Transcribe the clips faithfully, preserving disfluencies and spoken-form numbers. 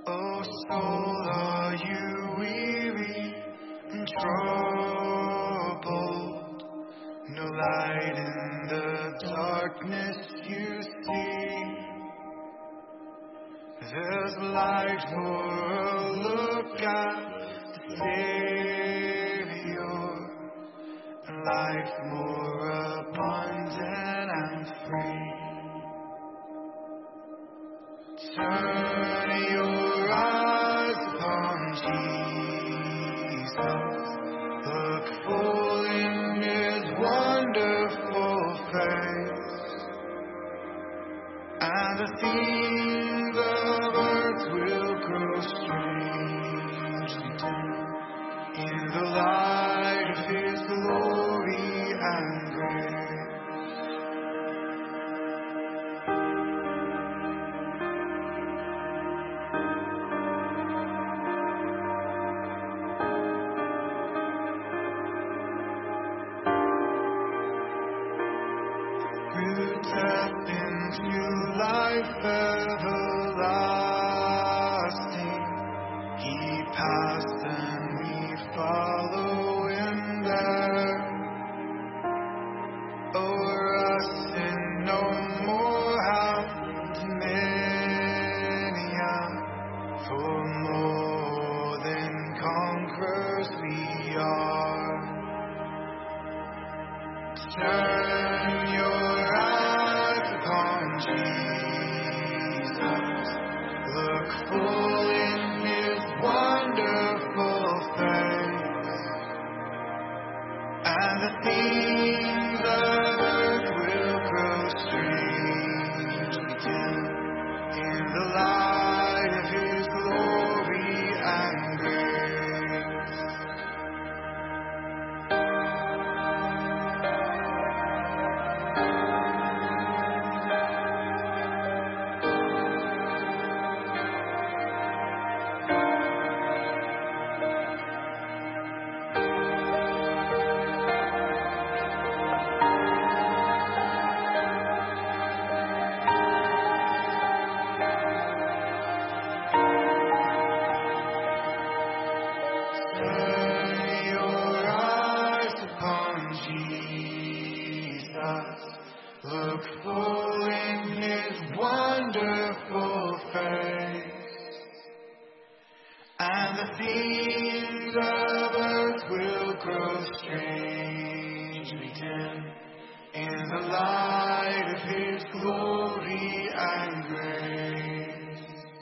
Oh soul, are you weary and troubled? No light in the darkness you see. There's light for a look at the Savior, life more abundant and free. Turn your eyes upon Jesus, look full in His wonderful face, and the things of earth will grow strangely dim in the light of His glory and grace. Through death into life everlasting, He passed and we follow Him there. O'er us sin no more have dominion, for more than conquerors we are. Turn your eyes upon Jesus, look full in His wonderful face, and the things of earth will grow strangely dim in the light of His glory and grace. Turn your eyes upon Jesus, look full in His wonderful face, and the things of earth will grow strangely dim in the light of His glory and grace.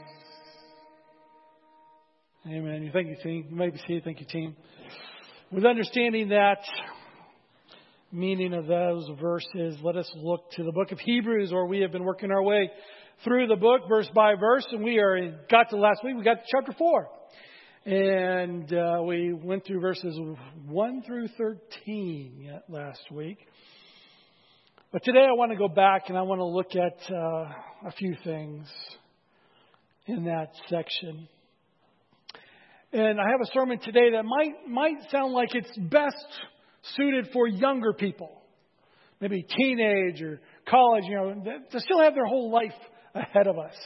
Amen. Thank you, team. You may be seated. Thank you, team. With understanding that meaning of those verses, let us look to the book of Hebrews, where we have been working our way through the book verse by verse, and we are got to last week. We got to chapter four, and uh, we went through verses one through thirteen yet last week. But today I want to go back and I want to look at uh, a few things in that section. And I have a sermon today that might might sound like it's best suited for younger people, maybe teenage or college, you know, to still have their whole life ahead of us,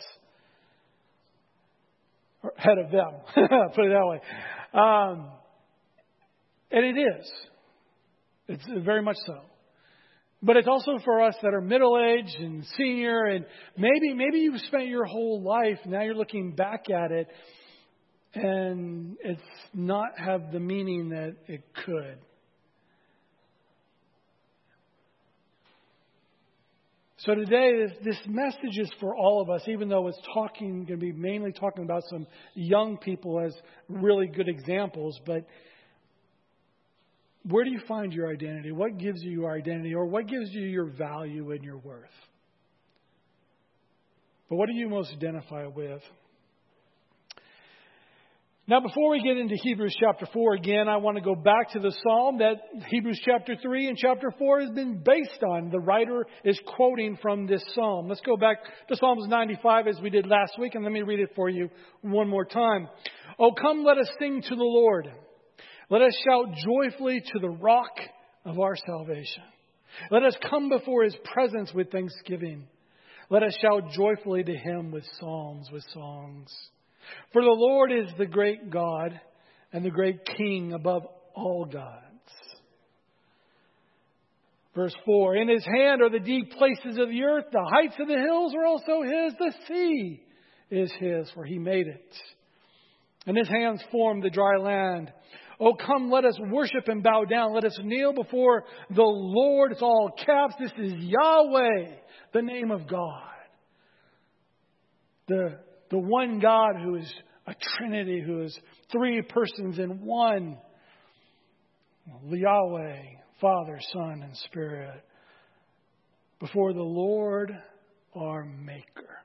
or ahead of them, put it that way. Um, and it is. It's very much so. But it's also for us that are middle-aged and senior, and maybe maybe you've spent your whole life, now you're looking back at it, and it's not have the meaning that it could. So today, this, this message is for all of us, even though it's talking, going to be mainly talking about some young people as really good examples. But where do you find your identity? What gives you your identity, or what gives you your value and your worth? But what do you most identify with? Now, before we get into Hebrews chapter four again, I want to go back to the psalm that Hebrews chapter three and chapter four has been based on. The writer is quoting from this psalm. Let's go back to Psalms ninety-five as we did last week, and let me read it for you one more time. Oh, come, let us sing to the Lord. Let us shout joyfully to the rock of our salvation. Let us come before His presence with thanksgiving. Let us shout joyfully to Him with psalms, with songs. For the Lord is the great God and the great King above all gods. Verse four, in His hand are the deep places of the earth. The heights of the hills are also His. The sea is His, for He made it. And His hands formed the dry land. Oh, come, let us worship and bow down. Let us kneel before the Lord. It's all caps. This is Yahweh, the name of God. The, the one God who is a Trinity, who is three persons in one. Yahweh, Father, Son, and Spirit. Before the Lord, our Maker.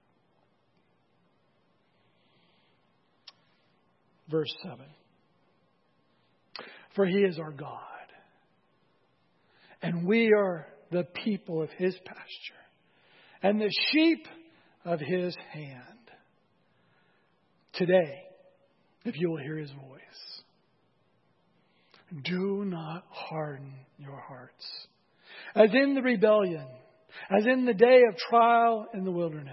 Verse seven. For He is our God, and we are the people of His pasture, and the sheep of His hand. Today, if you will hear His voice, do not harden your hearts, as in the rebellion, as in the day of trial in the wilderness.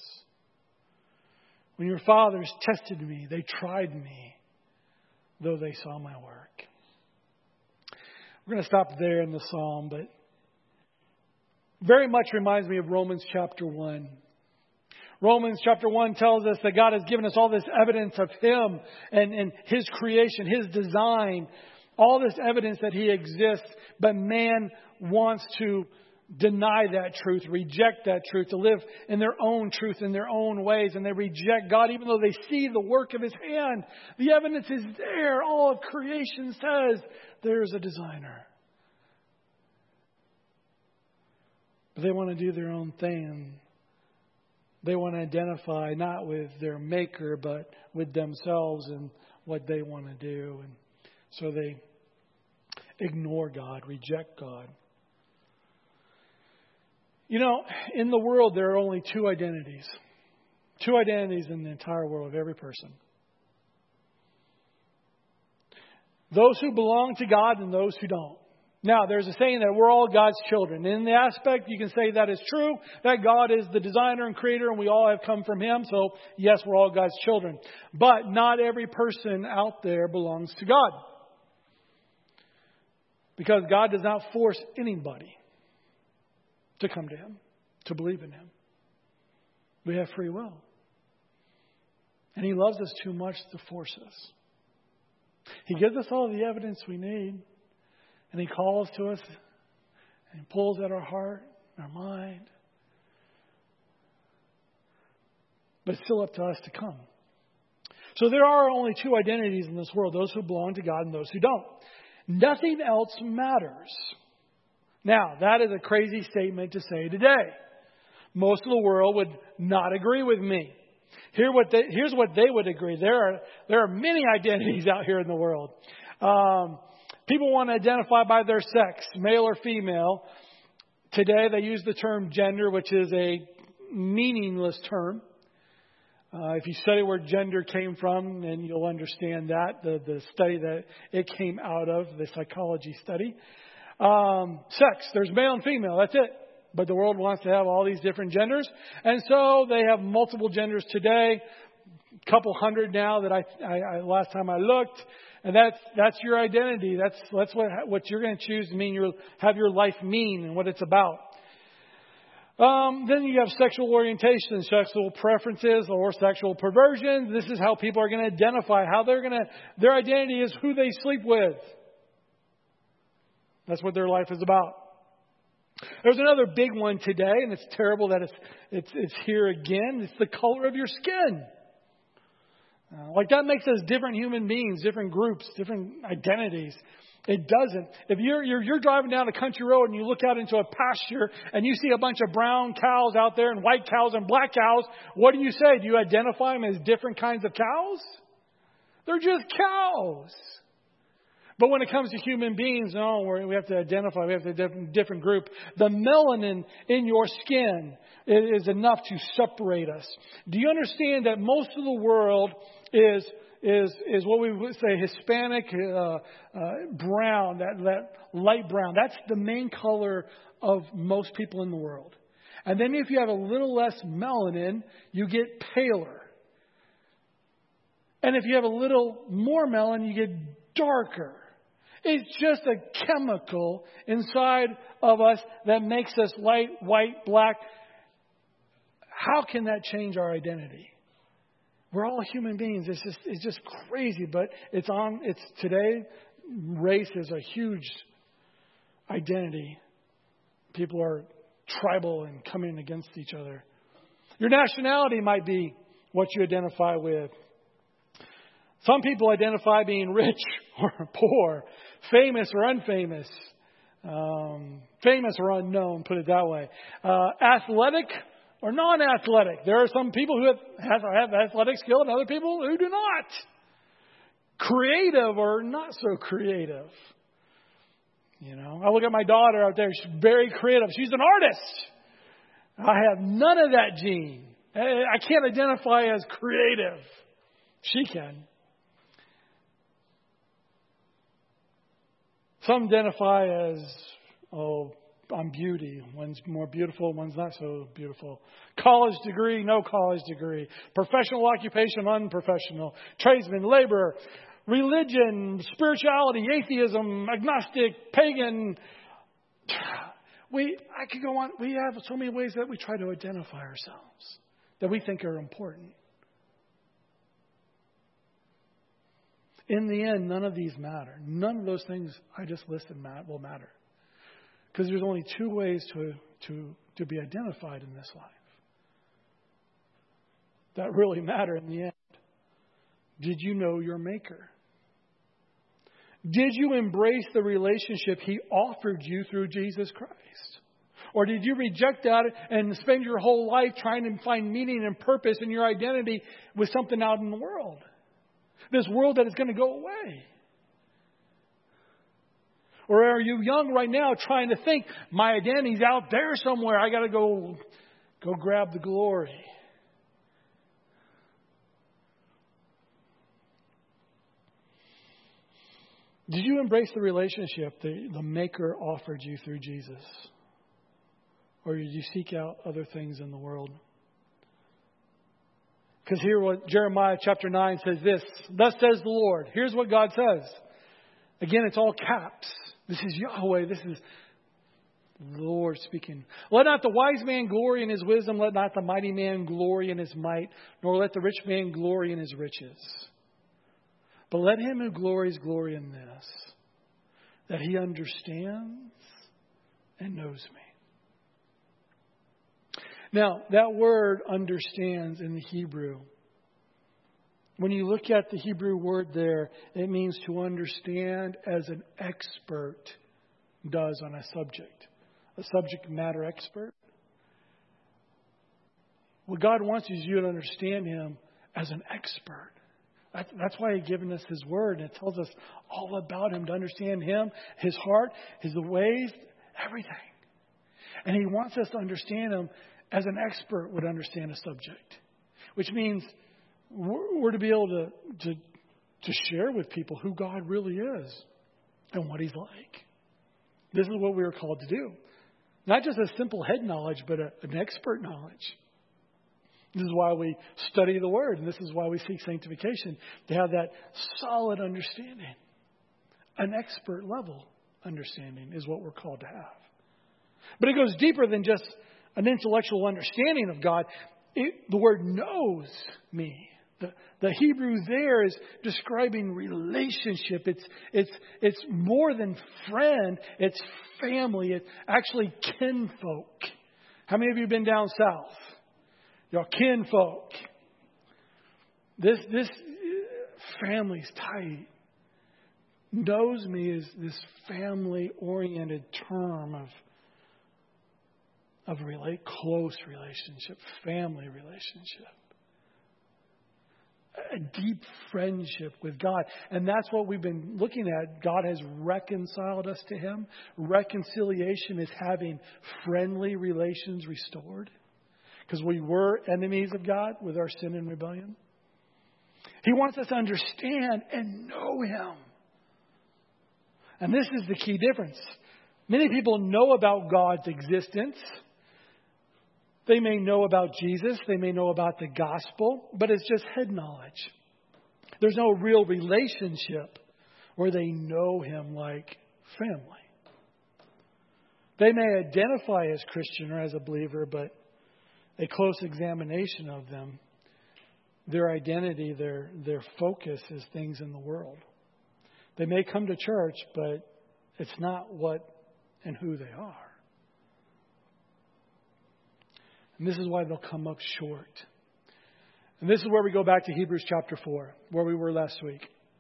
When your fathers tested me, they tried me, though they saw my work. We're going to stop there in the psalm, but very much reminds me of Romans chapter one. Romans chapter one tells us that God has given us all this evidence of Him and, and His creation, His design, all this evidence that He exists, but man wants to deny that truth, reject that truth, to live in their own truth, in their own ways. And they reject God, even though they see the work of His hand. The evidence is there. All of creation says there's a designer. But they want to do their own thing. They want to identify not with their maker, but with themselves and what they want to do. And so they ignore God, reject God. You know, in the world, there are only two identities. Two identities in the entire world of every person. Those who belong to God and those who don't. Now, there's a saying that we're all God's children. In the aspect, you can say that is true, that God is the designer and creator and we all have come from Him. So, yes, we're all God's children. But not every person out there belongs to God. Because God does not force anybody to come to Him, to believe in Him. We have free will. And He loves us too much to force us. He gives us all the evidence we need. And He calls to us and He pulls at our heart, our mind. But it's still up to us to come. So there are only two identities in this world, those who belong to God and those who don't. Nothing else matters. Now, that is a crazy statement to say today. Most of the world would not agree with me. Here what they, here's what they would agree. There are, there are many identities out here in the world. Um, people want to identify by their sex, male or female. Today they use the term gender, which is a meaningless term. Uh, if you study where gender came from, then you'll understand that, the, the study that it came out of, the psychology study. Um, sex, there's male and female, that's it. But the world wants to have all these different genders. And so they have multiple genders today, a couple hundred now that I, I, I last time I looked. And that's that's your identity. That's that's what what you're going to choose to mean your have your life mean and what it's about. Um, then you have sexual orientation, sexual preferences, or sexual perversions. This is how people are going to identify how they're going to. Their identity is who they sleep with. That's what their life is about. There's another big one today, and it's terrible that it's it's it's here again. It's the color of your skin. Uh, like that makes us different human beings, different groups, different identities. It doesn't. If you're, you're you're driving down a country road and you look out into a pasture and you see a bunch of brown cows out there and white cows and black cows, what do you say? Do you identify them as different kinds of cows? They're just cows. But when it comes to human beings, no, we have to identify. We have to different different group. The melanin in your skin is enough to separate us. Do you understand that most of the world is is is what we would say Hispanic uh, uh, brown, that that light brown. That's the main color of most people in the world. And then if you have a little less melanin, you get paler. And if you have a little more melon, you get darker. It's just a chemical inside of us that makes us light, white, black. How can that change our identity? We're all human beings. It's just it's just crazy, but it's on it's today race is a huge identity. People are tribal and coming against each other. Your nationality might be what you identify with. Some people identify being rich or poor, famous or unfamous, um, famous or unknown, put it that way. Uh, athletic or non-athletic. There are some people who have, have, have athletic skill and other people who do not. Creative or not so creative. You know, I look at my daughter out there. She's very creative. She's an artist. I have none of that gene. I can't identify as creative. She can. Some identify as, oh, on beauty. One's more beautiful, one's not so beautiful. College degree, no college degree. Professional occupation, unprofessional. Tradesman, laborer. Religion, spirituality, atheism, agnostic, pagan. We, I could go on. We have so many ways that we try to identify ourselves that we think are important. In the end, none of these matter. None of those things I just listed will matter. Because there's only two ways to, to, to be identified in this life that really matter in the end. Did you know your Maker? Did you embrace the relationship He offered you through Jesus Christ? Or did you reject that and spend your whole life trying to find meaning and purpose in your identity with something out in the world? This world that is going to go away. Or are you young right now trying to think, my identity's out there somewhere. I got to go, go grab the glory. Did you embrace the relationship the, the Maker offered you through Jesus? Or did you seek out other things in the world? Because here what Jeremiah chapter nine says this. Thus says the Lord. Here's what God says. Again, it's all caps. This is Yahweh. This is the Lord speaking. Let not the wise man glory in his wisdom. Let not the mighty man glory in his might. Nor let the rich man glory in his riches. But let him who glories glory in this. That he understands and knows me. Now, that word understands in the Hebrew. When you look at the Hebrew word there, it means to understand as an expert does on a subject. A subject matter expert. What God wants is you to understand Him as an expert. That's why He's given us His Word. And it tells us all about Him, to understand Him, His heart, His ways, everything. And He wants us to understand Him as an expert would understand a subject. Which means we're, we're to be able to, to, to share with people who God really is and what He's like. This is what we are called to do. Not just a simple head knowledge, but a, an expert knowledge. This is why we study the Word, and this is why we seek sanctification, to have that solid understanding. An expert level understanding is what we're called to have. But it goes deeper than just an intellectual understanding of God. It, the word knows me. The, the Hebrew there is describing relationship. It's, it's, it's more than friend. It's family. It's actually kinfolk. How many of you have been down south? Your kinfolk. This this family's tight. Knows me is this family-oriented term of of a relate close relationship, family relationship, a deep friendship with God, and that's what we've been looking at. God has reconciled us to Him. Reconciliation is having friendly relations restored. Because we were enemies of God with our sin and rebellion. He wants us to understand and know Him. And this is the key difference. Many people know about God's existence. They may know about Jesus. They may know about the gospel. But it's just head knowledge. There's no real relationship where they know Him like family. They may identify as Christian or as a believer, but a close examination of them, their identity, their, their focus is things in the world. They may come to church, but it's not what and who they are. And this is why they'll come up short. And this is where we go back to Hebrews chapter four, where we were last week.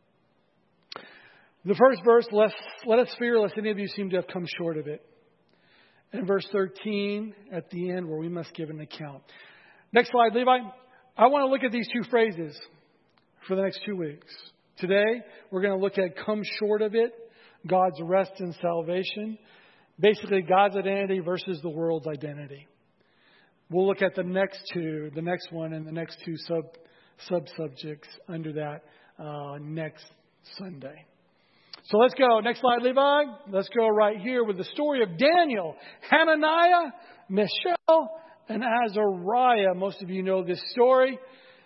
The first verse, let, let us fear lest any of you seem to have come short of it. And verse thirteen at the end, where we must give an account. Next slide, Levi. I want to look at these two phrases for the next two weeks. Today, we're going to look at come short of it, God's rest and salvation. Basically, God's identity versus the world's identity. We'll look at the next two, the next one, and the next two sub sub subjects under that uh, next Sunday. So let's go. Next slide, Levi. Let's go right here with the story of Daniel, Hananiah, Mishael, and Azariah. Most of you know this story.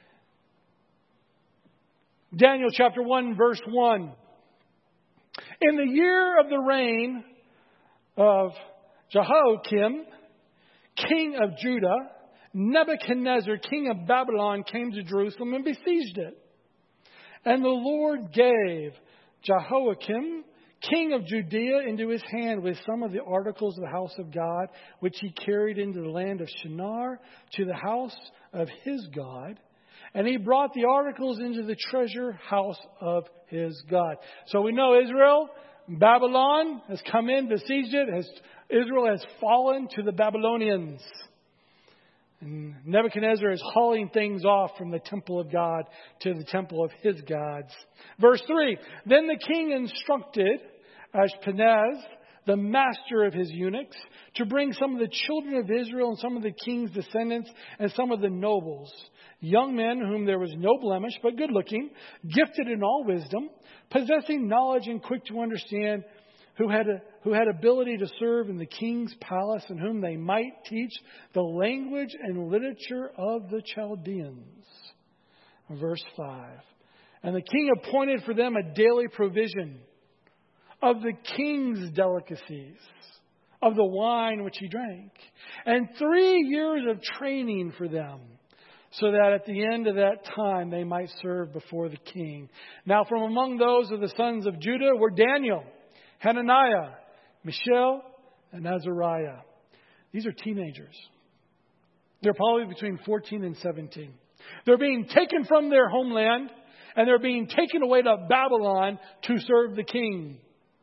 Daniel chapter one, verse one. In the year of the reign of Jehoiakim, king of Judah, Nebuchadnezzar, king of Babylon, came to Jerusalem and besieged it. And the Lord gave Jehoiakim, king of Judea, into his hand with some of the articles of the house of God, which he carried into the land of Shinar to the house of his God. And he brought the articles into the treasure house of his God. So we know Israel, Babylon has come in, besieged it. Has, Israel has fallen to the Babylonians. And Nebuchadnezzar is hauling things off from the temple of God to the temple of his gods. Verse three, then the king instructed Ashpenaz, the master of his eunuchs, to bring some of the children of Israel and some of the king's descendants and some of the nobles, young men whom there was no blemish, but good looking, gifted in all wisdom, possessing knowledge and quick to understand, who had a, who had ability to serve in the king's palace, and whom they might teach the language and literature of the Chaldeans. Verse five. And the king appointed for them a daily provision of the king's delicacies, of the wine which he drank, and three years of training for them, so that at the end of that time they might serve before the king. Now from among those of the sons of Judah were Daniel, Hananiah, Mishael, and Azariah. These are teenagers. They're probably between fourteen and seventeen. They're being taken from their homeland, and they're being taken away to Babylon to serve the king.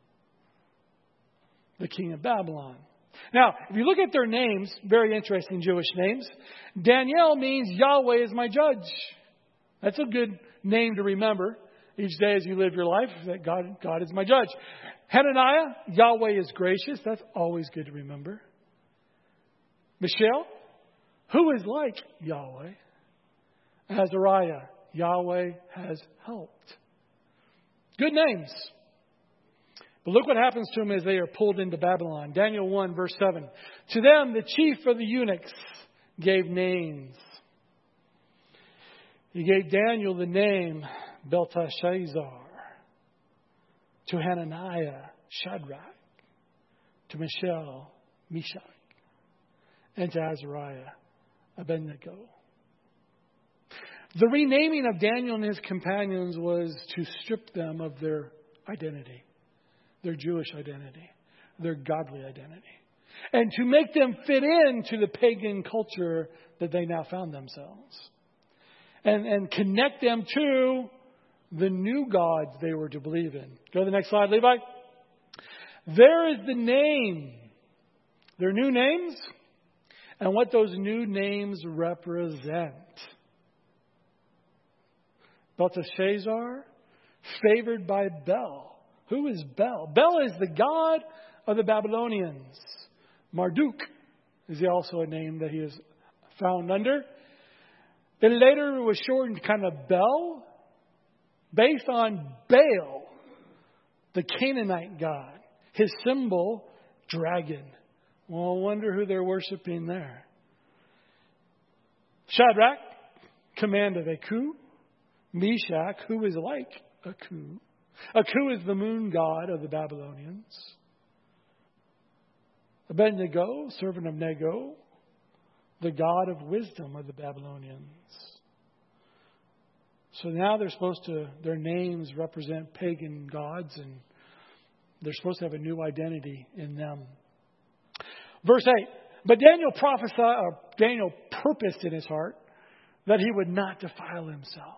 The king of Babylon. Now, if you look at their names, very interesting Jewish names. Daniel means Yahweh is my judge. That's a good name to remember each day as you live your life, that God, God is my judge. Hananiah, Yahweh is gracious. That's always good to remember. Mishael, who is like Yahweh? Azariah, Yahweh has helped. Good names. But look what happens to them as they are pulled into Babylon. Daniel one, verse seven. To them, the chief of the eunuchs gave names. He gave Daniel the name Belteshazzar. To Hananiah, Shadrach. To Mishael, Meshach. And to Azariah, Abednego. The renaming of Daniel and his companions was to strip them of their identity. Their Jewish identity, their godly identity, and to make them fit into the pagan culture that they now found themselves, and, and connect them to the new gods they were to believe in. Go to the next slide, Levi. There is the name, their new names, and what those new names represent. Belteshazzar, favored by Bel. Who is Bel? Bel is the god of the Babylonians. Marduk is also a name that he is found under. Then later it was shortened kind of Bel, based on Baal, the Canaanite god. His symbol, dragon. Well, I wonder who they're worshiping there. Shadrach, command of Aku. Meshach, who is like Aku. Aku is the moon god of the Babylonians. Abednego, servant of Nego, the god of wisdom of the Babylonians. So now they're supposed to, their names represent pagan gods, and they're supposed to have a new identity in them. Verse eight, but Daniel prophesied, or Daniel purposed in his heart that he would not defile himself.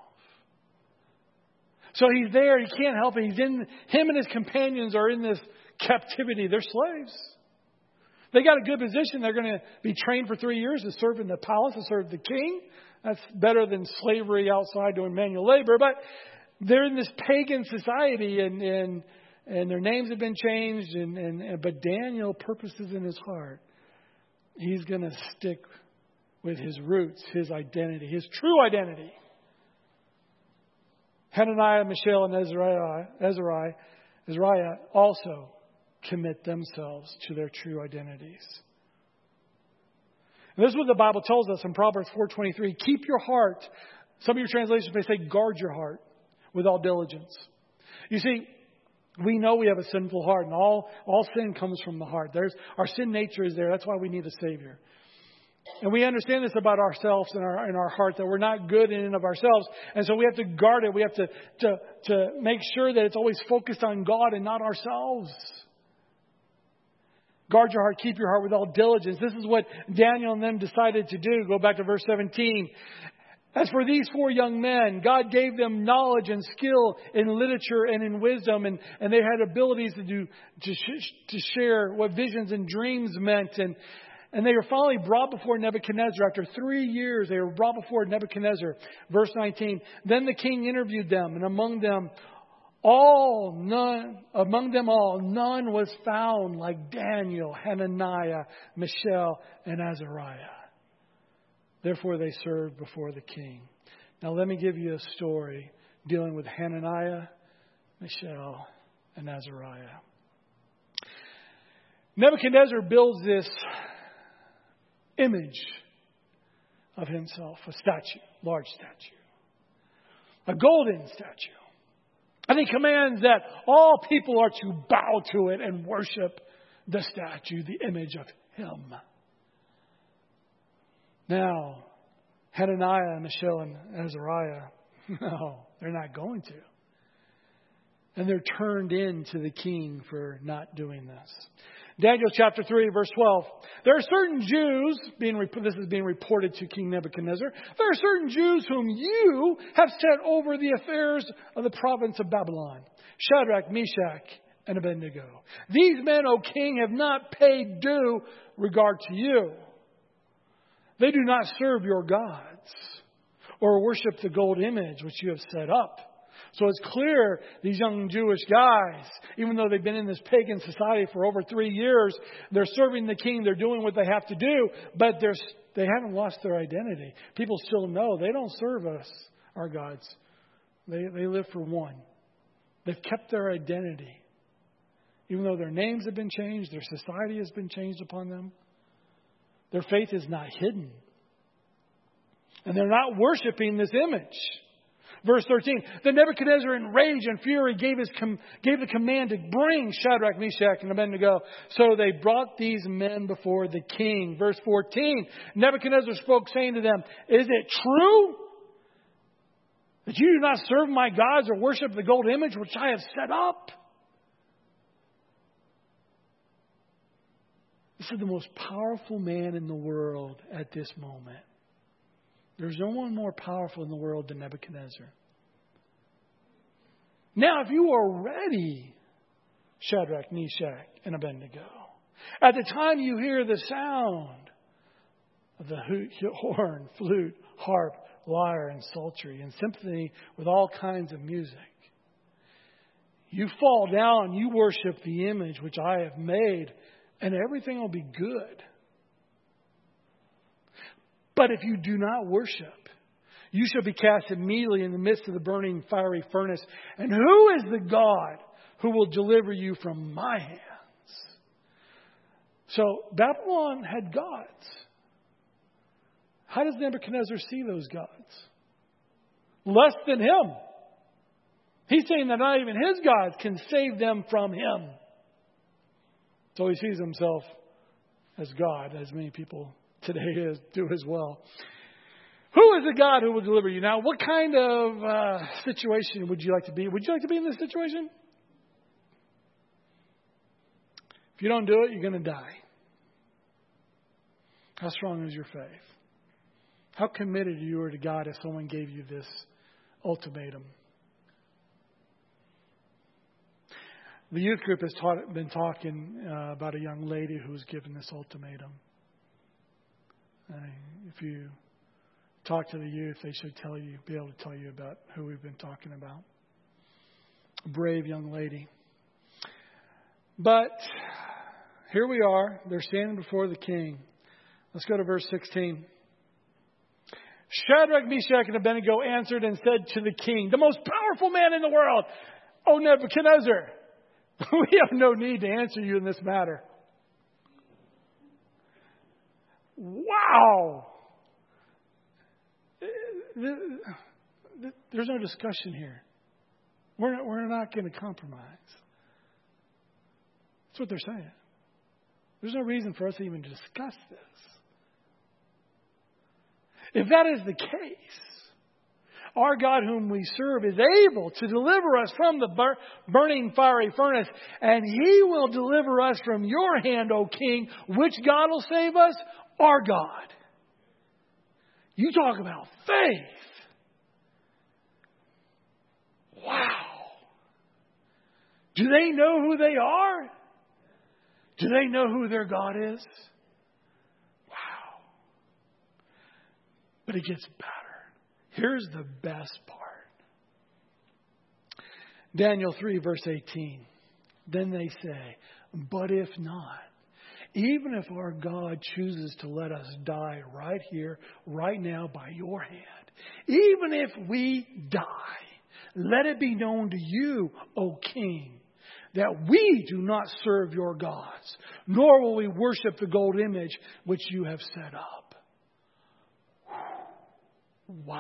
So he's there, he can't help it. He's in, him and his companions are in this captivity. They're slaves. They got a good position. They're going to be trained for three years to serve in the palace, to serve the king. That's better than slavery outside doing manual labor. But they're in this pagan society, and and, and their names have been changed. And, and, and but Daniel purposes in his heart, he's going to stick with his roots, his identity, his true identity. Hananiah, Mishael, and Azariah, Azariah, Azariah also commit themselves to their true identities. And this is what the Bible tells us in Proverbs four twenty-three. Keep your heart. Some of your translations may say guard your heart with all diligence. You see, we know we have a sinful heart, and all, all sin comes from the heart. There's, our sin nature is there. That's why we need a Savior. And we understand this about ourselves and our in our heart, that we're not good in and of ourselves. And so we have to guard it. We have to, to, to make sure that it's always focused on God and not ourselves. Guard your heart, keep your heart with all diligence. This is what Daniel and them decided to do. Go back to verse seventeen. As for these four young men, God gave them knowledge and skill in literature and in wisdom, and, and they had abilities to do to, sh- to share what visions and dreams meant. And, and they were finally brought before Nebuchadnezzar. After three years, they were brought before Nebuchadnezzar. Verse nineteen. Then the king interviewed them, and among them All, none, among them all, none was found like Daniel, Hananiah, Mishael, and Azariah. Therefore they served before the king. Now let me give you a story dealing with Hananiah, Mishael, and Azariah. Nebuchadnezzar builds this image of himself, a statue, large statue, a golden statue. And he commands that all people are to bow to it and worship the statue, the image of him. Now, Hananiah, Mishael, and Azariah, no, they're not going to. And they're turned in to the king for not doing this. Daniel chapter three, verse twelve. There are certain Jews, being this is being reported to King Nebuchadnezzar. There are certain Jews whom you have set over the affairs of the province of Babylon. Shadrach, Meshach, and Abednego. These men, O king, have not paid due regard to you. They do not serve your gods or worship the gold image which you have set up. So it's clear these young Jewish guys, even though they've been in this pagan society for over three years, they're serving the king, they're doing what they have to do, but they're, they haven't lost their identity. People still know they don't serve us, our gods. They, they live for one. They've kept their identity. Even though their names have been changed, their society has been changed upon them, their faith is not hidden. And they're not worshiping this image. Verse thirteen, then Nebuchadnezzar in rage and fury gave, his com- gave the command to bring Shadrach, Meshach, and Abednego. So they brought these men before the king. Verse fourteen, Nebuchadnezzar spoke, saying to them, is it true that you do not serve my gods or worship the gold image which I have set up? This is the most powerful man in the world at this moment. There's no one more powerful in the world than Nebuchadnezzar. Now, if you are ready, Shadrach, Meshach, and Abednego, at the time you hear the sound of the horn, flute, harp, lyre, and psaltery, and symphony with all kinds of music, you fall down, you worship the image which I have made, and everything will be good. But if you do not worship, you shall be cast immediately in the midst of the burning fiery furnace. And who is the God who will deliver you from my hands? So Babylon had gods. How does Nebuchadnezzar see those gods? less than Him. He's saying that not even His gods can save them from Him. So He sees Himself as God, as many people today is, do as well. Who is the God who will deliver you? Now, what kind of uh, situation would you like to be? Would you like to be in this situation? If you don't do it, you're going to die. How strong is your faith? How committed you are to God if someone gave you this ultimatum? The youth group has taught, been talking uh, about a young lady who was given this ultimatum. Uh, if you talk to the youth, they should tell you, be able to tell you about who we've been talking about. A brave young lady. But here we are. They're standing before the king. Let's go to verse sixteen. Shadrach, Meshach, and Abednego answered and said to the king, the most powerful man in the world, O Nebuchadnezzar, we have no need to answer you in this matter. Wow. There's no discussion here. We're not, we're not going to compromise. That's what they're saying. There's no reason for us to even discuss this. If that is the case, our God whom we serve is able to deliver us from the bur- burning fiery furnace, and He will deliver us from your hand, O King. Which God will save us? Our God. You talk about faith. Wow. Do they know who they are? Do they know who their God is? Wow. But it gets better. Here's the best part. Daniel three, verse eighteen. Then they say, but if not, even if our God chooses to let us die right here, right now, by your hand, even if we die, let it be known to you, O King, that we do not serve your gods, nor will we worship the gold image which you have set up. Wow.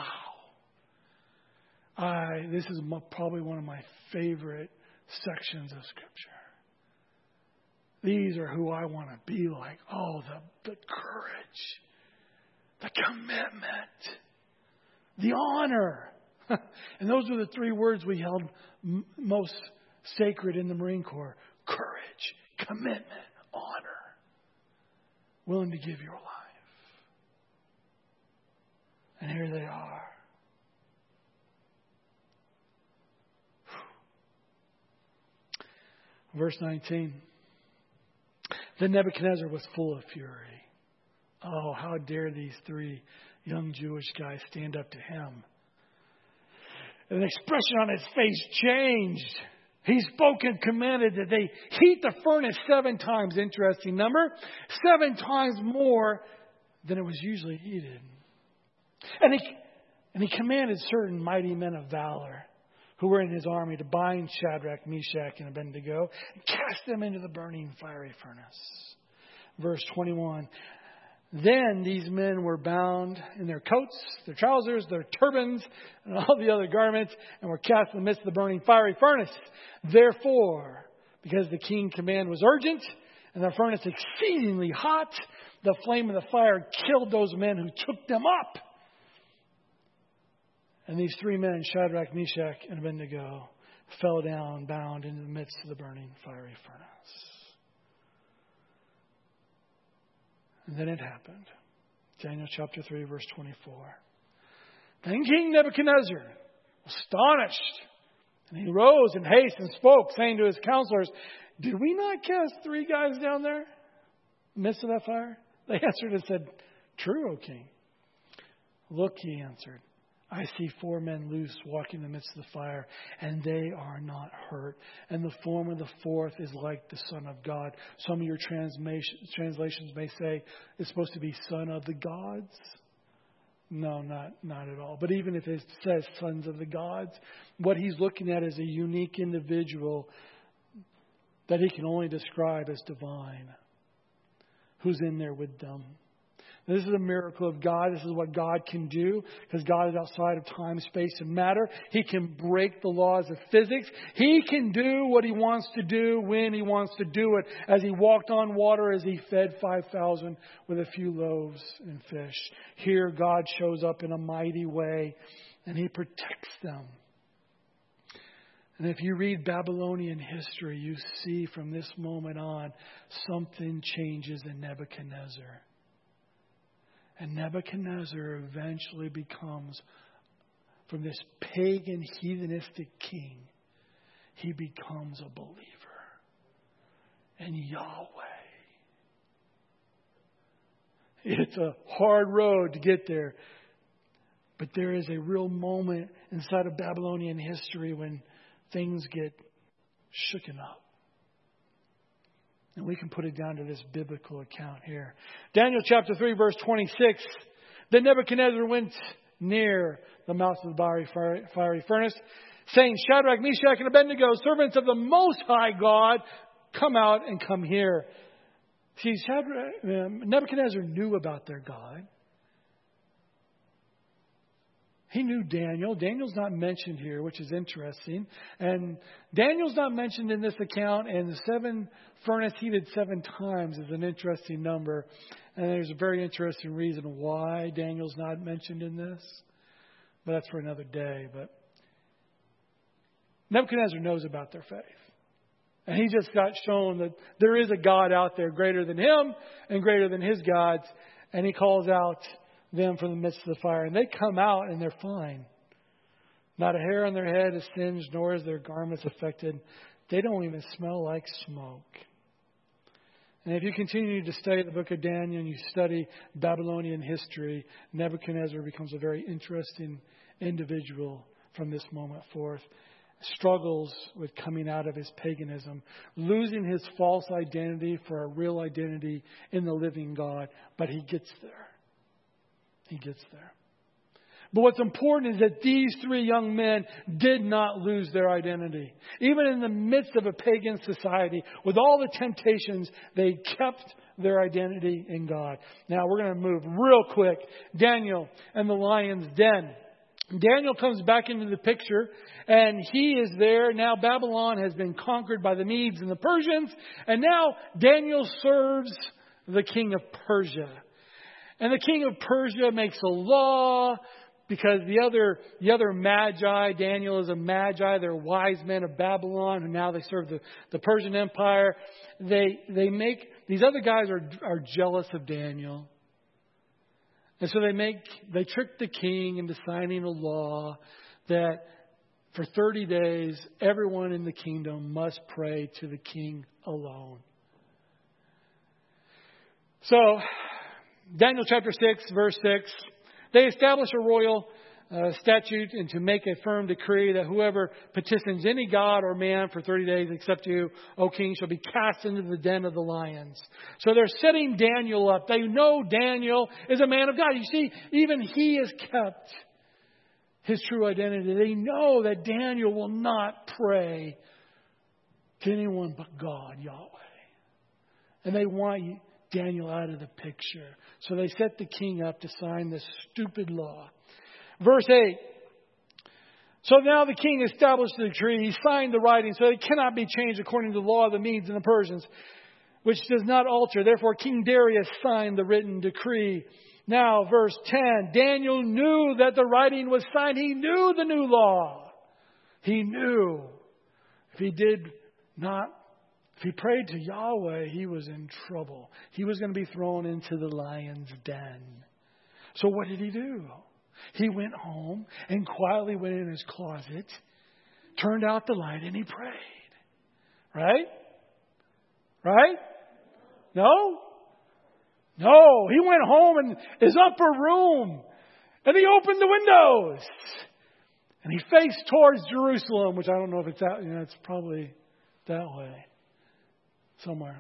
I, this is my, probably one of my favorite sections of Scripture. These are who I want to be like. Oh, the, the courage, the commitment, the honor. And those are the three words we held m- most sacred in the Marine Corps. Courage, commitment, honor. Willing to give your life. And here they are. Verse nineteen. Then Nebuchadnezzar was full of fury. Oh, how dare these three young Jewish guys stand up to him. And the expression on his face changed. He spoke and commanded that they heat the furnace seven times. Interesting number. Seven times more than it was usually heated. And he, and he commanded certain mighty men of valor who were in his army to bind Shadrach, Meshach, and Abednego and cast them into the burning fiery furnace. Verse twenty-one. Then these men were bound in their coats, their trousers, their turbans, and all the other garments, and were cast in the midst of the burning fiery furnace. Therefore, because the king's command was urgent, and the furnace exceedingly hot, the flame of the fire killed those men who took them up. And these three men, Shadrach, Meshach, and Abednego, fell down, bound into the midst of the burning fiery furnace. And then it happened. Daniel chapter three, verse twenty-four. Then King Nebuchadnezzar was astonished, and he rose in haste and spoke, saying to his counselors, did we not cast three guys down there in the midst of that fire? They answered and said, true, O king. Look, he answered, I see four men loose walking in the midst of the fire, and they are not hurt. And the form of the fourth is like the Son of God. Some of your translations may say it's supposed to be Son of the Gods. No, not, not at all. But even if it says Sons of the Gods, what he's looking at is a unique individual that he can only describe as divine, who's in there with them. This is a miracle of God. This is what God can do because God is outside of time, space, and matter. He can break the laws of physics. He can do what He wants to do when He wants to do it. As He walked on water, as He fed five thousand with a few loaves and fish. Here, God shows up in a mighty way and He protects them. And if you read Babylonian history, you see from this moment on, something changes in Nebuchadnezzar. And Nebuchadnezzar eventually becomes, from this pagan, heathenistic king, he becomes a believer in Yahweh. It's a hard road to get there. But there is a real moment inside of Babylonian history when things get shooken up. And we can put it down to this biblical account here. Daniel chapter three, verse twenty-six. Then Nebuchadnezzar went near the mouth of the fiery furnace, saying, Shadrach, Meshach, and Abednego, servants of the Most High God, come out and come here. See, Shadrach, Nebuchadnezzar knew about their God. He knew Daniel. Daniel's not mentioned here, which is interesting. And Daniel's not mentioned in this account. And the seven furnace heated seven times is an interesting number. And there's a very interesting reason why Daniel's not mentioned in this. But that's for another day. But Nebuchadnezzar knows about their faith. And he just got shown that there is a God out there greater than him and greater than his gods. And he calls out them from the midst of the fire. And they come out and they're fine. Not a hair on their head is singed, nor is their garments affected. They don't even smell like smoke. And if you continue to study the book of Daniel and you study Babylonian history, Nebuchadnezzar becomes a very interesting individual from this moment forth. Struggles with coming out of his paganism, losing his false identity for a real identity in the living God. But he gets there. He gets there. But what's important is that these three young men did not lose their identity. Even in the midst of a pagan society, with all the temptations, they kept their identity in God. Now we're going to move real quick. Daniel and the lion's den. Daniel comes back into the picture and he is there. Now Babylon has been conquered by the Medes and the Persians. And now Daniel serves the king of Persia. And the king of Persia makes a law because the other the other magi, Daniel is a magi, they're wise men of Babylon, and now they serve the, the Persian Empire. They they make these other guys are are jealous of Daniel. And so they make they trick the king into signing a law that for thirty days everyone in the kingdom must pray to the king alone. So Daniel chapter six, verse six, they establish a royal uh, statute and to make a firm decree that whoever petitions any god or man for thirty days except you, O king, shall be cast into the den of the lions. So they're setting Daniel up. They know Daniel is a man of God. You see, even he has kept his true identity. They know that Daniel will not pray to anyone but God, Yahweh. And they want you. Daniel out of the picture. So they set the king up to sign this stupid law. Verse eight. So now the king established the decree. He signed the writing so it cannot be changed according to the law of the Medes and the Persians, which does not alter. Therefore King Darius signed the written decree. Now verse ten. Daniel knew that the writing was signed. He knew the new law. He knew if he did not If he prayed to Yahweh, he was in trouble. He was going to be thrown into the lion's den. So what did he do? He went home and quietly went in his closet, turned out the light, and he prayed. Right? Right? No? No. He went home in his upper room and he opened the windows. And he faced towards Jerusalem, which I don't know if it's that, you know, it's probably that way. Somewhere.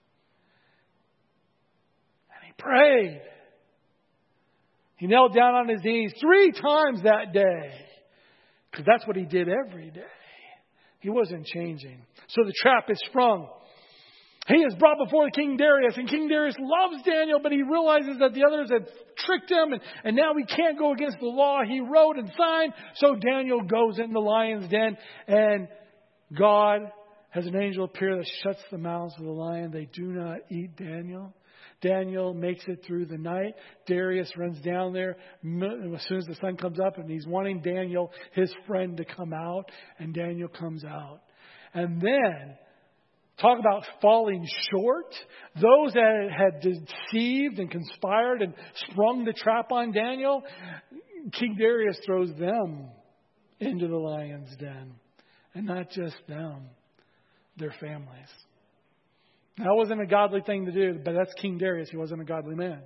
And he prayed. He knelt down on his knees three times that day. Because that's what he did every day. He wasn't changing. So the trap is sprung. He is brought before King Darius, and King Darius loves Daniel, but he realizes that the others have tricked him, and, and now he can't go against the law he wrote and signed. So Daniel goes in the lion's den, and God has an angel appear that shuts the mouths of the lion. They do not eat Daniel. Daniel makes it through the night. Darius runs down there as soon as the sun comes up, and he's wanting Daniel, his friend, to come out, and Daniel comes out. And then, talk about falling short. Those that had deceived and conspired and sprung the trap on Daniel, King Darius throws them into the lion's den. And not just them, their families. That wasn't a godly thing to do, but that's King Darius. He wasn't a godly man.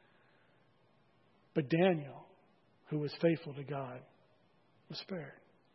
But Daniel, who was faithful to God, was spared.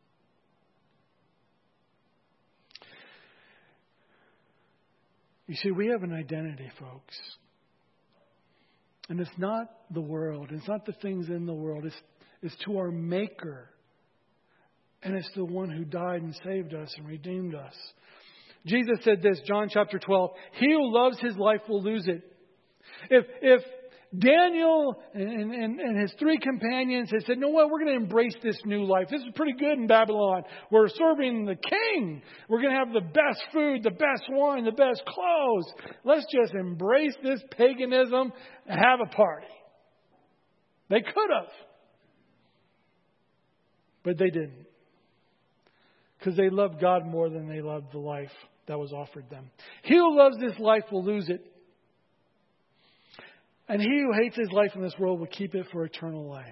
You see, we have an identity, folks. And it's not the world. It's not the things in the world. It's, it's to our Maker. And it's the one who died and saved us and redeemed us. Jesus said this, John chapter twelve, he who loves his life will lose it. If if Daniel and, and, and his three companions had said, you know what, we're going to embrace this new life. This is pretty good in Babylon. We're serving the king. We're going to have the best food, the best wine, the best clothes. Let's just embrace this paganism and have a party. They could have. But they didn't. Because they loved God more than they loved the life that was offered them. He who loves this life will lose it. And he who hates his life in this world will keep it for eternal life.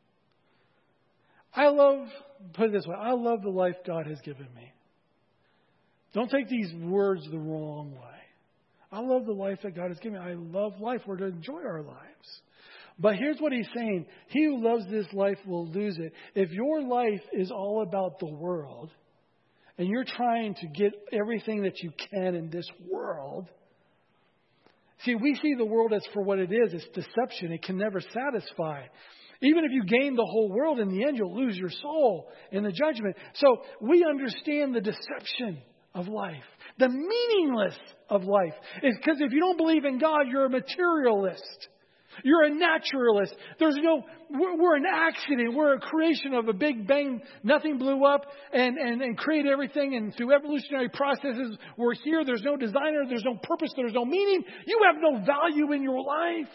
I love, put it this way, I love the life God has given me. Don't take these words the wrong way. I love the life that God has given me. I love life. We're to enjoy our lives. But here's what he's saying. He who loves this life will lose it. If your life is all about the world, and you're trying to get everything that you can in this world, see, we see the world as for what it is. It's deception. It can never satisfy. Even if you gain the whole world, in the end, you'll lose your soul in the judgment. So we understand the deception of life. The meaningless of life is because if you don't believe in God, you're a materialist. You're a naturalist. There's no, we're, we're an accident. We're a creation of a big bang. Nothing blew up and, and, and created everything. And through evolutionary processes, we're here. There's no designer. There's no purpose. There's no meaning. You have no value in your life.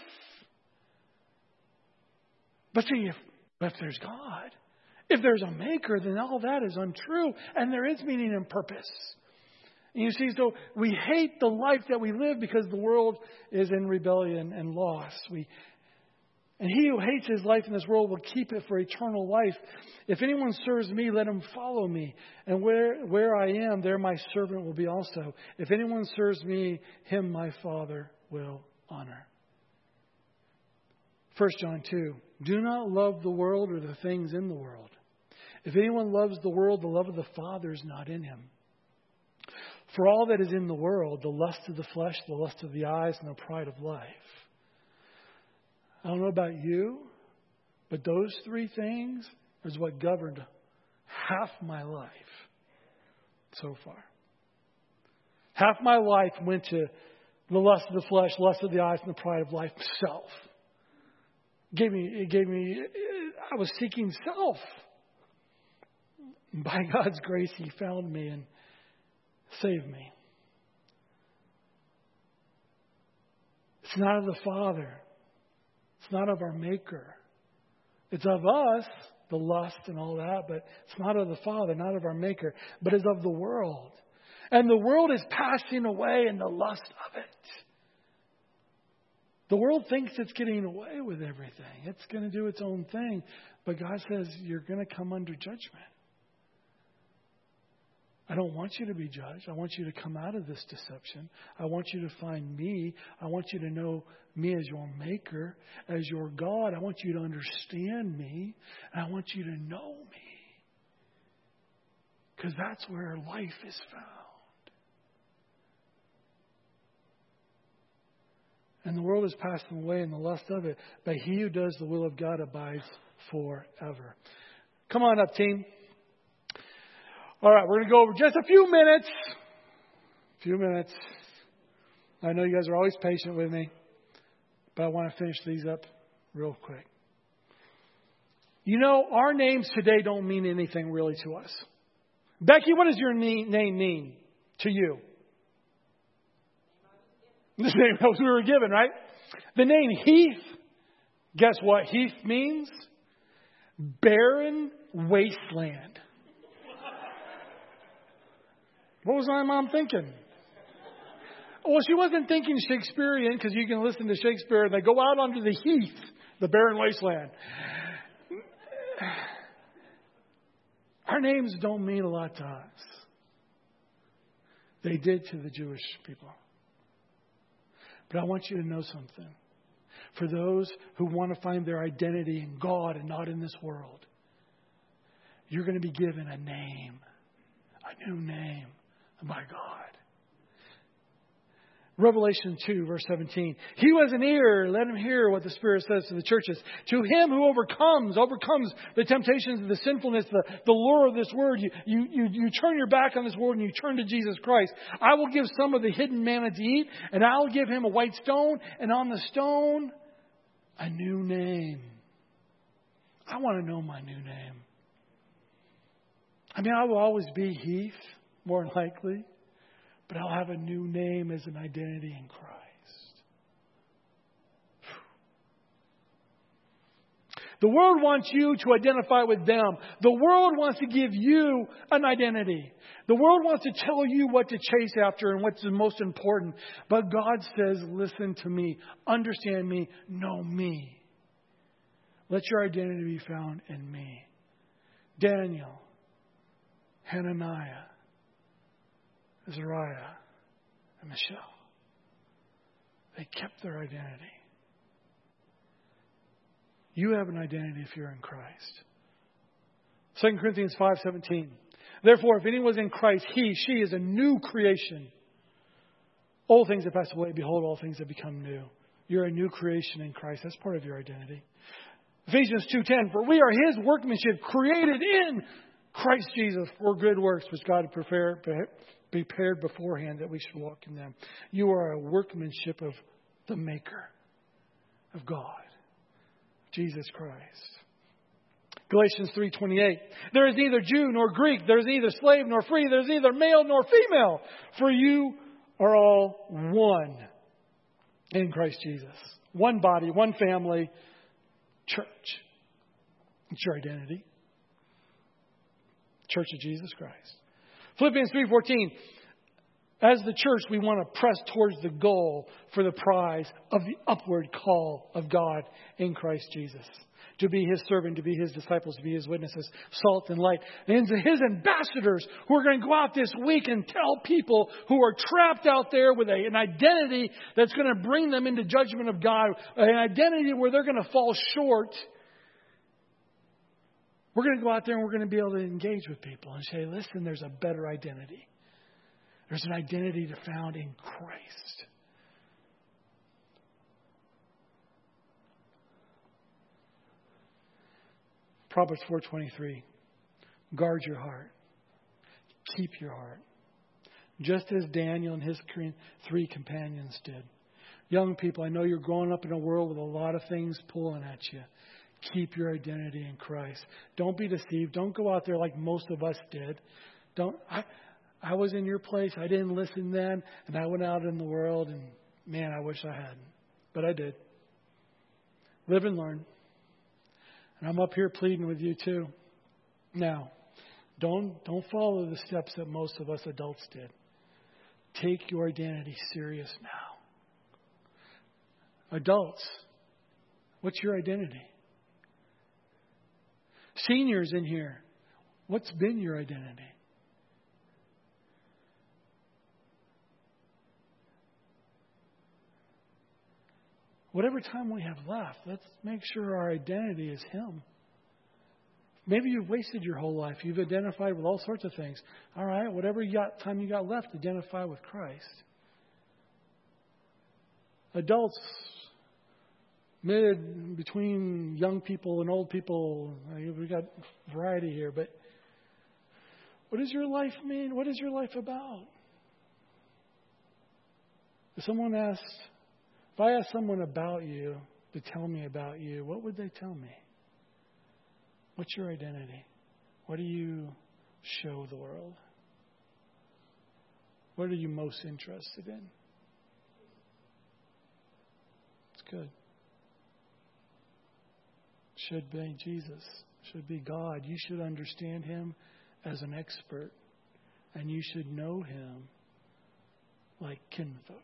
But see, if, if there's God, if there's a maker, then all that is untrue. And there is meaning and purpose. And you see, so we hate the life that we live because the world is in rebellion and loss. We, and he who hates his life in this world will keep it for eternal life. If anyone serves me, let him follow me. And where, where I am, there my servant will be also. If anyone serves me, him my Father will honor. First John two. Do not love the world or the things in the world. If anyone loves the world, the love of the Father is not in him. For all that is in the world, the lust of the flesh, the lust of the eyes, and the pride of life. I don't know about you, but those three things is what governed half my life so far. Half my life went to the lust of the flesh, lust of the eyes, and the pride of life, self. It gave me, it gave me, I was seeking self. And by God's grace, He found me and saved me. It's not of the Father. It's not of our Maker. It's of us, the lust and all that, but it's not of the Father, not of our Maker, but it's of the world. And the world is passing away in the lust of it. The world thinks it's getting away with everything. It's going to do its own thing. But God says you're going to come under judgment. I don't want you to be judged. I want you to come out of this deception. I want you to find me. I want you to know me as your Maker, as your God. I want you to understand me. And I want you to know me. Because that's where life is found. And the world is passing away in the lust of it. But he who does the will of God abides forever. Come on up, team. All right, we're going to go over just a few minutes. A few minutes. I know you guys are always patient with me, but I want to finish these up real quick. You know, our names today don't mean anything really to us. Becky, what does your name mean to you? The name that we were given, right? The name Heath, guess what Heath means? Barren wasteland. What was my mom thinking? Well, she wasn't thinking Shakespearean, because you can listen to Shakespeare and they go out onto the heath, the barren wasteland. Our names don't mean a lot to us. They did to the Jewish people. But I want you to know something. For those who want to find their identity in God and not in this world, you're going to be given a name, a new name by God. Revelation two, verse seventeen. He who has an ear, let him hear what the Spirit says to the churches. To him who overcomes, overcomes the temptations of the sinfulness, the, the lure of this world. You, you, you, you turn your back on this world and you turn to Jesus Christ. I will give some of the hidden manna to eat, and I will give him a white stone, and on the stone, a new name. I want to know my new name. I mean, I will always be Heath, more likely. But I'll have a new name as an identity in Christ. The world wants you to identify with them. The world wants to give you an identity. The world wants to tell you what to chase after and what's the most important. But God says, listen to me, understand me, know me. Let your identity be found in me. Daniel, Hananiah, Azariah, and Michelle. They kept their identity. You have an identity if you're in Christ. Second Corinthians five seventeen. Therefore, if anyone is in Christ, he, she is a new creation. Old things have passed away. Behold, all things have become new. You're a new creation in Christ. That's part of your identity. Ephesians two ten. For we are His workmanship, created in Christ Jesus for good works, which God had prepared, prepared beforehand that we should walk in them. You are a workmanship of the Maker, of God, Jesus Christ. Galatians three twenty-eight. There is neither Jew nor Greek. There is neither slave nor free. There is neither male nor female. For you are all one in Christ Jesus. One body, one family, church. It's your identity. Church of Jesus Christ. Philippians three fourteen. As the church, we want to press towards the goal for the prize of the upward call of God in Christ Jesus. To be His servant, to be His disciples, to be His witnesses, salt and light. And His ambassadors who are going to go out this week and tell people who are trapped out there with a, an identity that's going to bring them into judgment of God. An identity where they're going to fall short. We're going to go out there and we're going to be able to engage with people and say, listen, there's a better identity. There's an identity to found in Christ. Proverbs four twenty-three. Guard your heart. Keep your heart. Just as Daniel and his three companions did. Young people, I know you're growing up in a world with a lot of things pulling at you. Keep your identity in Christ. Don't be deceived. Don't go out there like most of us did. Don't. I, I was in your place. I didn't listen then. And I went out in the world and, man, I wish I hadn't. But I did. Live and learn. And I'm up here pleading with you too. Now, don't, don't follow the steps that most of us adults did. Take your identity serious now. Adults, what's your identity? Seniors in here, what's been your identity? Whatever time we have left, let's make sure our identity is Him. Maybe you've wasted your whole life. You've identified with all sorts of things. All right, whatever you got, time you got left, identify with Christ. Adults, mid, between young people and old people, we got variety here. But what does your life mean? What is your life about? If someone asked, if I asked someone about you to tell me about you, what would they tell me? What's your identity? What do you show the world? What are you most interested in? It's good. Should be Jesus. Should be God. You should understand Him as an expert. And you should know Him like kinfolk.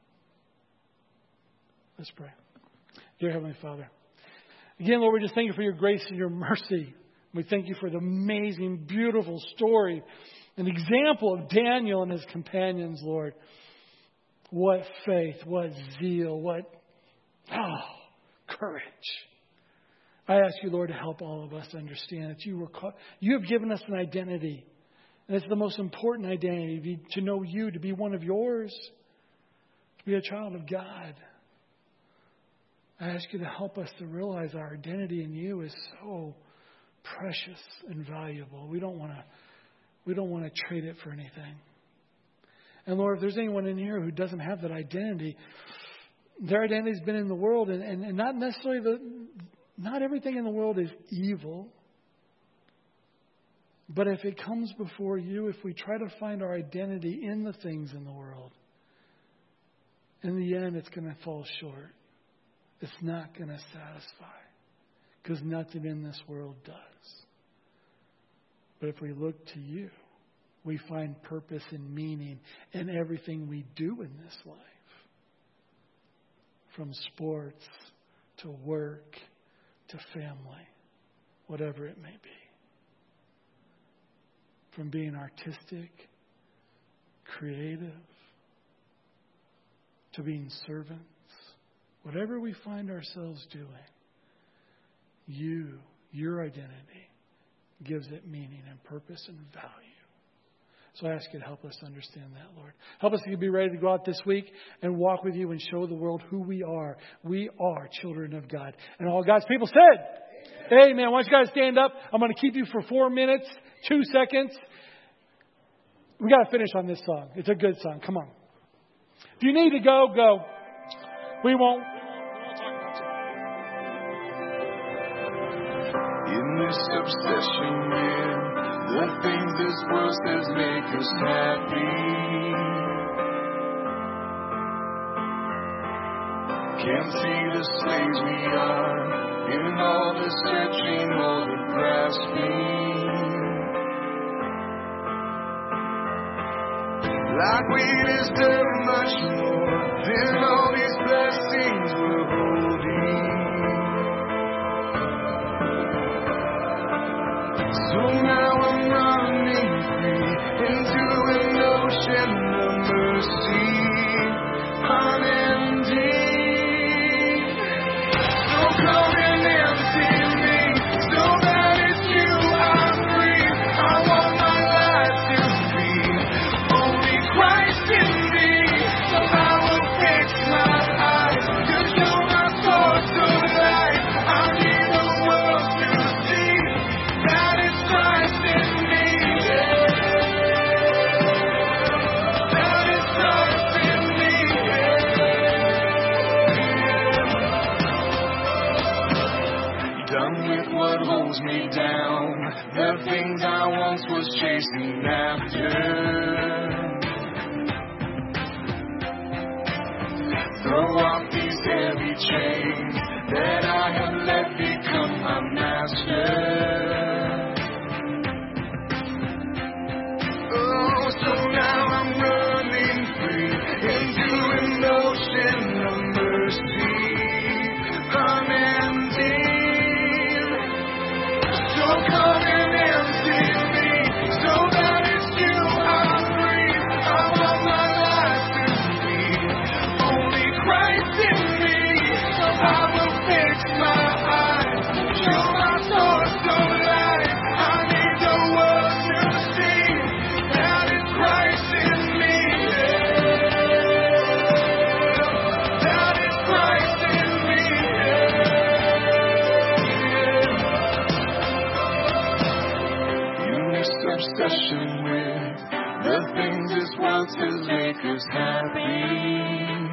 Let's pray. Dear Heavenly Father, again, Lord, we just thank You for Your grace and Your mercy. We thank You for the amazing, beautiful story, an example of Daniel and his companions, Lord. What faith, what zeal, what oh, courage. I ask You, Lord, to help all of us understand that You were called, You have given us an identity. And it's the most important identity, to know You, to be one of Yours, to be a child of God. I ask You to help us to realize our identity in You is so precious and valuable. We don't want to we don't want to trade it for anything. And Lord, if there's anyone in here who doesn't have that identity, their identity's been in the world, and, and, and not necessarily the not everything in the world is evil. But if it comes before You, if we try to find our identity in the things in the world, in the end it's going to fall short. It's not going to satisfy, because nothing in this world does. But if we look to You, we find purpose and meaning in everything we do in this life. From sports to work to family, whatever it may be. From being artistic, creative, to being servants. Whatever we find ourselves doing, You, Your identity, gives it meaning and purpose and value. So I ask You to help us understand that, Lord. Help us to be ready to go out this week and walk with You and show the world who we are. We are children of God. And all God's people said, Amen. Amen. Why don't you guys stand up? I'm going to keep you for four minutes, two seconds. We got to finish on this song. It's a good song. Come on. If you need to go, go. We won't. In this obsession with the things this world says make us happy, can't see the slaves we are in all the searching, all the grasping. Like we'd has done much more than all these blessings we're holding. So now I'm running free into an ocean of mercy, unending. So come and empty me, so that it's You I'm free. I want my life to be only Christ in me. So I will fix my eyes to show my source of light. I need the world to see that it's Christ in me. That it's Christ in me. Done with what holds me down, the things I once was chasing after. Throw off these heavy chains that I have let become my master. Oh, so now I'm running free into an ocean of mercy, unending. So come and empty me, so that it's You I'm free. I want my life to be only Christ in me. So I will fix my eyes, show my source of light. I need the world to see that it's Christ in me. That it's Christ in me. In this obsession with the things this world says make us happy,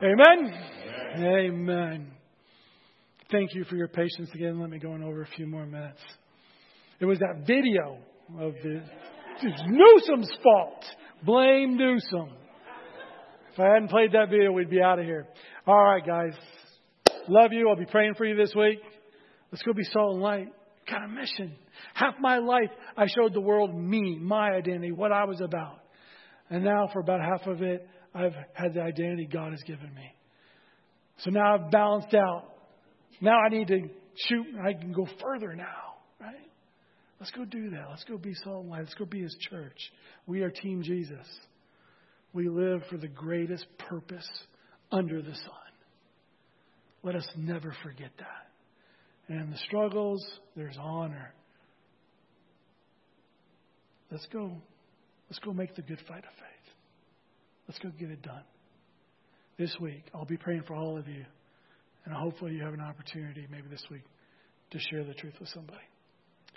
Amen? Amen. Amen. Thank you for your patience again. Let me go on over a few more minutes. It was that video of the it's Newsom's fault. Blame Newsom. If I hadn't played that video, we'd be out of here. All right, guys. Love you. I'll be praying for you this week. Let's go be salt and light. Got a mission. Half my life, I showed the world me, my identity, what I was about. And now for about half of it, I've had the identity God has given me. So now I've balanced out. Now I need to shoot. I can go further now, right? Let's go do that. Let's go be salt and light. Let's go be His church. We are Team Jesus. We live for the greatest purpose under the sun. Let us never forget that. And in the struggles, there's honor. Let's go. Let's go make the good fight of faith. Let's go get it done. This week, I'll be praying for all of you. And hopefully you have an opportunity maybe this week to share the truth with somebody.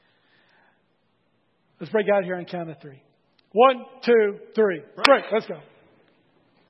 Let's break out here on count of three. One, two, three. Break. Let's go.